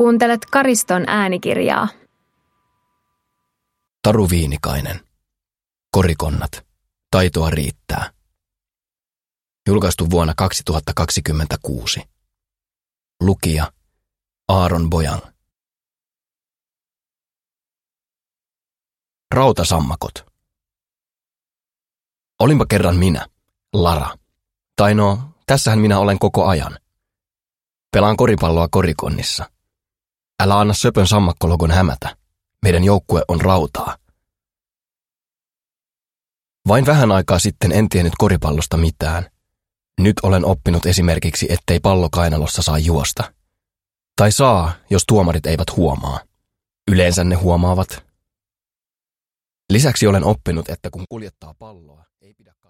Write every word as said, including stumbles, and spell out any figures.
Kuuntelet Kariston äänikirjaa. Taru Viinikainen. Korikonnat. Taitoa riittää. Julkaistu vuonna kaksituhattakaksikymmentäkuusi. Lukija Aaron Bojang. Rautasammakot. Olinpa kerran minä, Lara. Tai no, tässähän minä olen koko ajan. Pelaan koripalloa korikonnissa. Älä anna söpön sammakkologon hämätä. Meidän joukkue on rautaa. Vain vähän aikaa sitten en tiennyt koripallosta mitään. Nyt olen oppinut esimerkiksi, ettei pallo kainalossa saa juosta. Tai saa, jos tuomarit eivät huomaa. Yleensä ne huomaavat. Lisäksi olen oppinut, että kun kuljettaa palloa, ei pidä